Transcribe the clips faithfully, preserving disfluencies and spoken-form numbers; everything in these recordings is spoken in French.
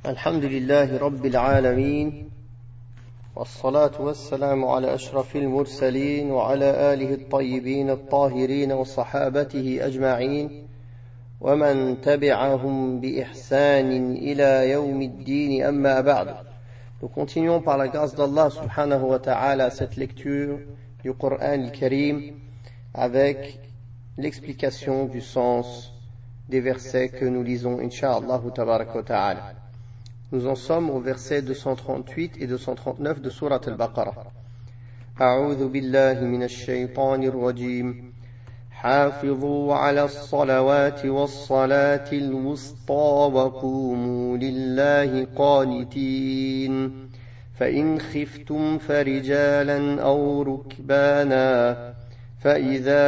الحمد لله رب العالمين والصلاة والسلام على أشرف المرسلين وعلى آله الطيبين الطاهرين وصحابته أجمعين ومن تبعهم بإحسان إلى يوم الدين أما بعد. Nous continuons par la grâce d'Allah subhanahu wa ta'ala cette lecture du Coran al-Karim avec l'explication du sens des versets que nous lisons incha'Allah tabaraka wa ta'ala. Nous en sommes au verset deux cent trente-huit et deux cent trente-neuf de Surat al-Baqarah. أعوذ بالله من الشيطان الرجيم حافظوا على الصلوات والصلاة الوسطى وقوموا لله قانتين فإن خفتم فرجالا أو ركبانا فإذا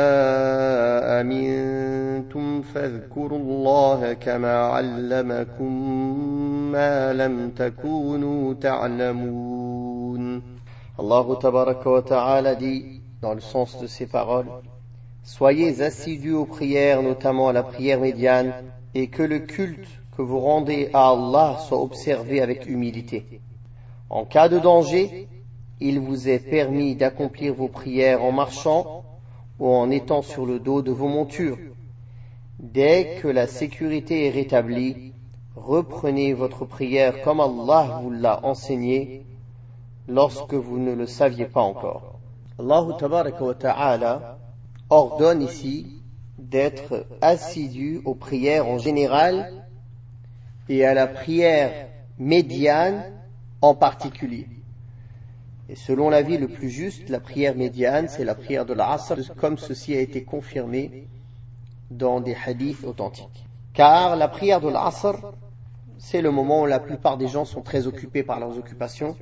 أمنتم فاذكروا الله كما علمكم ما لم تكونوا تعلمون. Allah tabaraka wa ta'ala dit dans le sens de ces paroles: soyez assidus aux prières, notamment à la prière médiane, et que le culte que vous rendez à Allah soit observé avec humilité. En cas de danger, il vous est permis d'accomplir vos prières en marchant ou en étant sur le dos de vos montures. Dès que la sécurité est rétablie, reprenez votre prière comme Allah vous l'a enseigné lorsque vous ne le saviez pas encore. Allah tabaraka wa ta'ala ordonne ici d'être assidu aux prières en général et à la prière médiane en particulier. Et selon l'avis le plus juste, la prière médiane, c'est la prière de l'Asr, comme ceci a été confirmé dans des hadiths authentiques. Car la prière de l'Asr, c'est le moment où la plupart des gens sont très occupés par leurs occupations,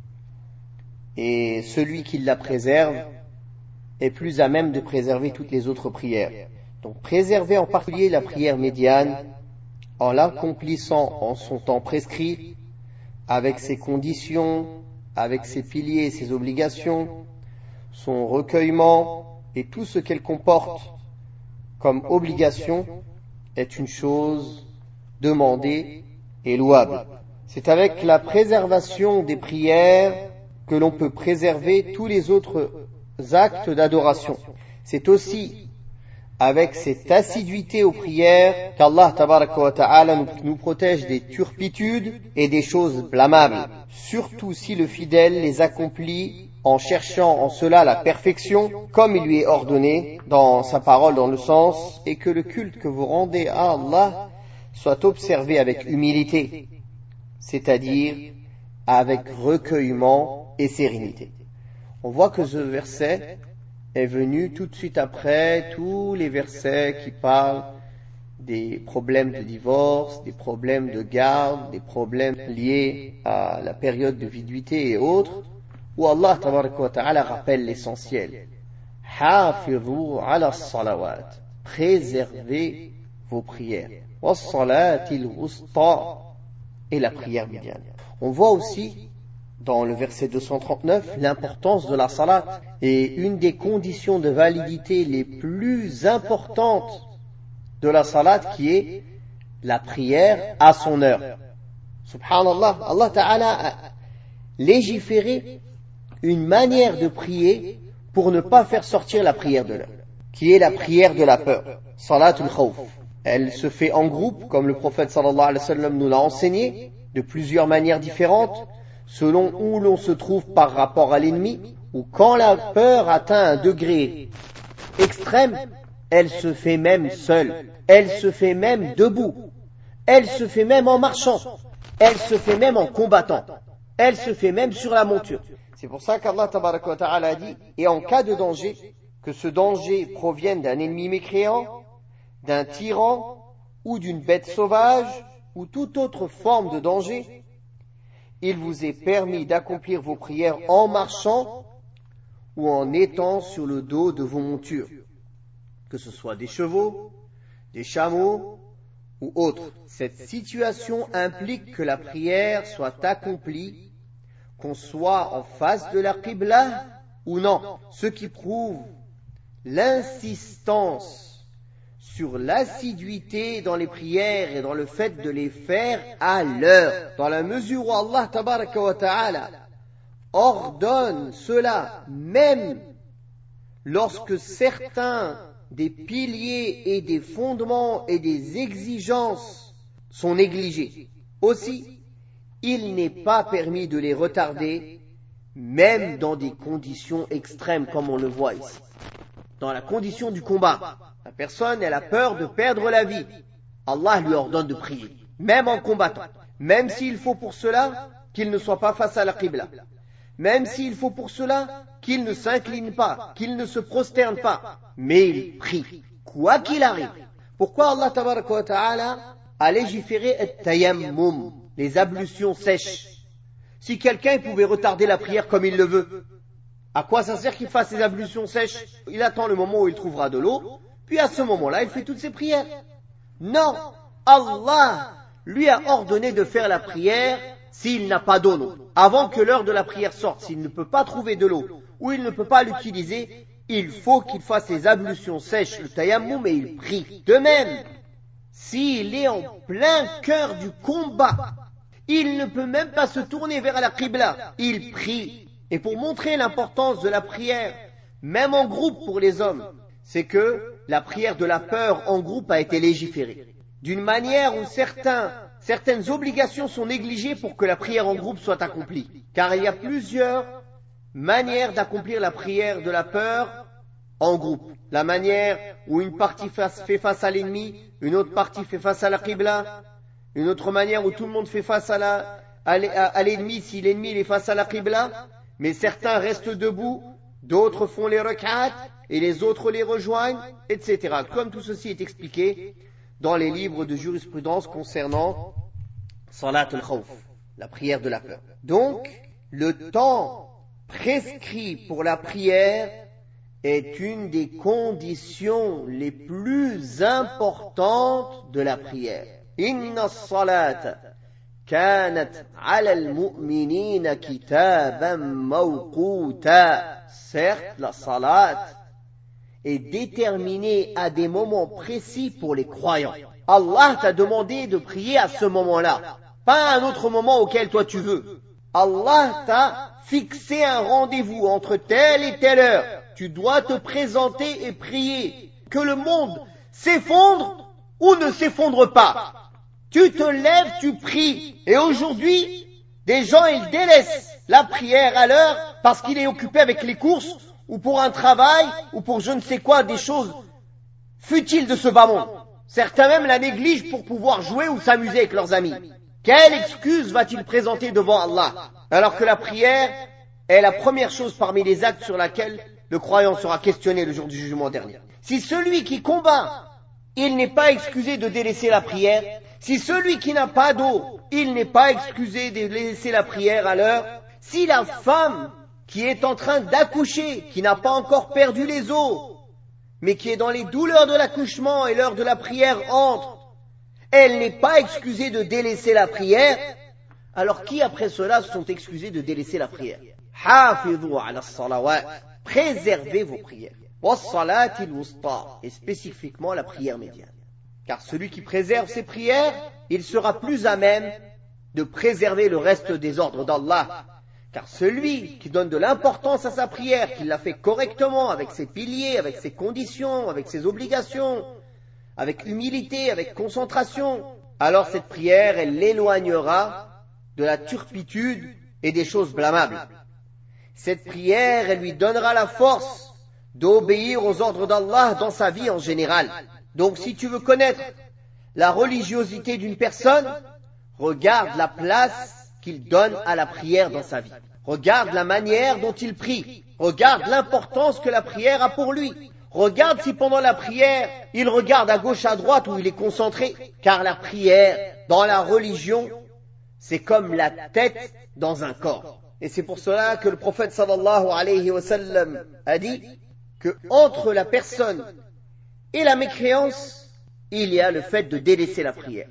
et celui qui la préserve est plus à même de préserver toutes les autres prières. Donc préserver en particulier la prière médiane en l'accomplissant en son temps prescrit, avec ses conditions, avec ses piliers et ses obligations, son recueillement et tout ce qu'elle comporte comme obligation est une chose demandée et louable. C'est avec la préservation des prières que l'on peut préserver tous les autres actes d'adoration. C'est aussi avec cette assiduité aux prières qu'Allah tabaraka wa ta'ala nous, nous protège des turpitudes et des choses blâmables, surtout si le fidèle les accomplit en cherchant en cela la perfection, comme il lui est ordonné dans sa parole, dans le sens, et que le culte que vous rendez à Allah soit observé avec humilité, c'est-à-dire avec recueillement et sérénité. On voit que ce verset est venu tout de suite après tous les versets qui parlent des problèmes de divorce, des problèmes de garde, des problèmes liés à la période de viduité et autres, où Allah tabaraka wa ta'ala rappelle l'essentiel. Hafidhu ala salawat, préservez vos prières. Was salatil wusta, et la prière médiane. On voit aussi dans le verset deux cent trente-neuf l'importance de la salat, et une des conditions de validité les plus importantes de la salat qui est la prière à son heure. Subhanallah, Allah Ta'ala a légiféré une manière de prier pour ne pas faire sortir la prière de l'heure, qui est la prière de la peur, salatul khawf. Elle se fait en groupe, comme le prophète sallallahu alayhi wa sallam nous l'a enseigné, de plusieurs manières différentes, selon où l'on se trouve par rapport à l'ennemi, ou quand la peur atteint un degré extrême, elle se fait même seule, elle se fait même debout, elle se fait même en marchant, elle se fait même en combattant, elle se fait même sur la monture. C'est pour ça qu'Allah tabaraka wa ta'ala a dit, et en cas de danger, que ce danger provienne d'un ennemi mécréant, d'un tyran, ou d'une bête sauvage, ou toute autre forme de danger, il vous est permis d'accomplir vos prières en marchant ou en étant sur le dos de vos montures, que ce soit des chevaux, des chameaux ou autres. Cette situation implique que la prière soit accomplie, qu'on soit en face de la qibla ou non, ce qui prouve l'insistance sur l'assiduité dans les prières et dans le fait de les faire à l'heure. Dans la mesure où Allah tabaraka wa ta'ala ordonne cela, même lorsque certains des piliers et des fondements et des exigences sont négligés. Aussi, il n'est pas permis de les retarder, même dans des conditions extrêmes, comme on le voit ici. Dans la condition du combat, la personne, elle a peur de perdre la vie. Allah lui ordonne de prier, même en combattant. Même s'il faut pour cela qu'il ne soit pas face à la Qibla. Même s'il faut pour cela qu'il ne s'incline pas, qu'il ne se prosterne pas. Mais il prie, quoi qu'il arrive. Pourquoi Allah tabaraka wa ta'ala a légiféré at-tayammum, les ablutions sèches? Si quelqu'un pouvait retarder la prière comme il le veut, à quoi ça sert qu'il fasse ses ablutions sèches? Il attend le moment où il trouvera de l'eau, puis à ce moment-là, il fait toutes ses prières. Non, Allah lui a ordonné de faire la prière s'il n'a pas d'eau. Avant que l'heure de la prière sorte, s'il ne peut pas trouver de l'eau, ou il ne peut pas l'utiliser, il faut qu'il fasse ses ablutions sèches, le tayammum, et il prie. De même, s'il est en plein cœur du combat, il ne peut même pas se tourner vers la Qibla, il prie. Et pour montrer l'importance de la prière, même en groupe pour les hommes, c'est que la prière de la peur en groupe a été légiférée. D'une manière où certains, certaines obligations sont négligées pour que la prière en groupe soit accomplie. Car il y a plusieurs manière d'accomplir la prière de la peur en groupe. La manière où une partie fait face à l'ennemi, une autre partie fait face à la Qibla, une autre manière où tout le monde fait face à, la, à l'ennemi si l'ennemi est face à la Qibla, mais certains restent debout, d'autres font les rak'at et les autres les rejoignent, et cetera. Comme tout ceci est expliqué dans les livres de jurisprudence concernant Salat al-Khawf, la prière de la peur. Donc, le temps prescrit pour la prière est une des conditions les plus importantes de la prière. Inna as-salata kanat 'ala al-mu'minina kitaban mawquta. Certes, la salat est déterminée à des moments précis pour les croyants. Allah t'a demandé de prier à ce moment-là, pas à un autre moment auquel toi tu veux. Allah t'a fixé un rendez-vous entre telle et telle heure. Tu dois te présenter et prier. Que le monde s'effondre ou ne s'effondre pas. Tu te lèves, tu pries. Et aujourd'hui, des gens, ils délaissent la prière à l'heure parce qu'il est occupé avec les courses ou pour un travail ou pour je ne sais quoi, des choses futiles de ce bas monde. Certains même la négligent pour pouvoir jouer ou s'amuser avec leurs amis. Quelle excuse va-t-il présenter devant Allah? Alors que la prière est la première chose parmi les actes sur laquelle le croyant sera questionné le jour du jugement dernier. Si celui qui combat, il n'est pas excusé de délaisser la prière, si celui qui n'a pas d'eau, il n'est pas excusé de laisser la prière à l'heure, si la femme qui est en train d'accoucher, qui n'a pas encore perdu les os, mais qui est dans les douleurs de l'accouchement et l'heure de la prière entre, elle n'est pas excusée de délaisser la prière, alors qui après cela sont excusés de délaisser la prière? Hafidhu ala salawat, préservez vos prières. Was-salatil wusta, et spécifiquement la prière médiane. Car celui qui préserve ses prières, il sera plus à même de préserver le reste des ordres d'Allah. Car celui qui donne de l'importance à sa prière, qui l'a fait correctement, avec ses piliers, avec ses conditions, avec ses obligations, avec humilité, avec concentration, alors cette prière, elle l'éloignera de la turpitude et des choses blâmables. Cette prière, elle lui donnera la force d'obéir aux ordres d'Allah dans sa vie en général. Donc si tu veux connaître la religiosité d'une personne, regarde la place qu'il donne à la prière dans sa vie. Regarde la manière dont il prie. Regarde l'importance que la prière a pour lui. Regarde si pendant la prière, il regarde à gauche, à droite, où il est concentré. Car la prière, dans la religion, c'est comme la tête dans un corps. Et c'est pour cela que le prophète sallallahu alayhi wa sallam a dit que entre la personne et la mécréance, il y a le fait de délaisser la prière.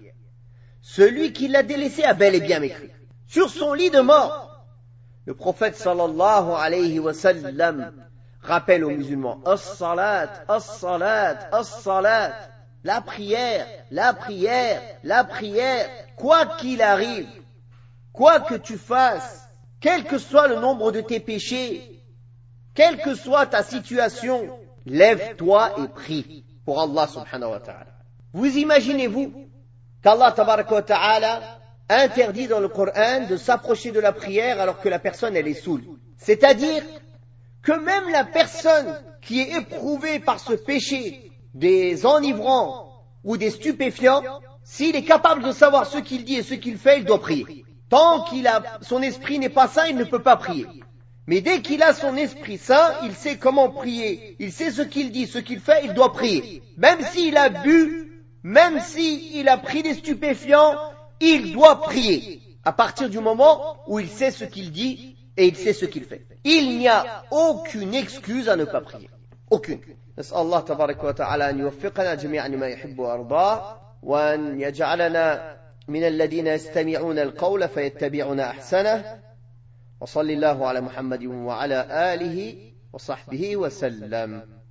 Celui qui l'a délaissé a bel et bien mécru. Sur son lit de mort, le prophète sallallahu alayhi wa sallam rappelle aux musulmans: As-salat, as-salat, as-salat. la prière, la prière, la prière, quoi qu'il arrive, quoi que tu fasses, quel que soit le nombre de tes péchés, quelle que soit ta situation, lève-toi et prie pour Allah subhanahu wa ta'ala. Vous imaginez-vous qu'Allah tabaraka wa ta'ala interdit dans le Coran de s'approcher de la prière alors que la personne elle est saoule. C'est-à-dire que même la personne qui est éprouvée par ce péché des enivrants ou des stupéfiants, s'il est capable de savoir ce qu'il dit et ce qu'il fait, il doit prier. Tant qu'il a, son esprit n'est pas sain, il ne peut pas prier. Mais dès qu'il a son esprit sain, il sait comment prier, il sait ce qu'il dit, ce qu'il fait, il doit prier. Même s'il a bu, même s'il a pris des stupéfiants, il doit prier. À partir du moment où il sait ce qu'il dit et il sait ce qu'il fait. Il n'y a aucune excuse à ne pas prier. Aucune. نسأل الله تبارك وتعالى أن يوفقنا جميعا لما يحب ويرضاه وأن يجعلنا من الذين يستمعون القول فيتبعون أحسنه وصلى الله على محمد وعلى آله وصحبه وسلم.